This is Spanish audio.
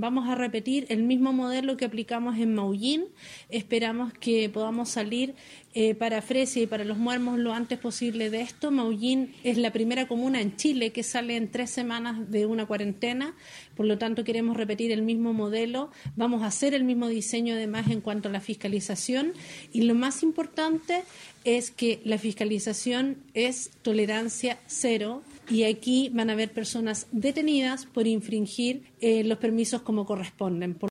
Vamos a repetir el mismo modelo que aplicamos en Maullín. Esperamos que podamos salir para Fresia y para Los Muermos lo antes posible de esto. Maullín es la primera comuna en Chile que sale en 3 semanas de una cuarentena, por lo tanto queremos repetir el mismo modelo. Vamos a hacer el mismo diseño además en cuanto a la fiscalización, y lo más importante es que la fiscalización es tolerancia cero, y aquí van a haber personas detenidas por infringir los permisos como corresponden.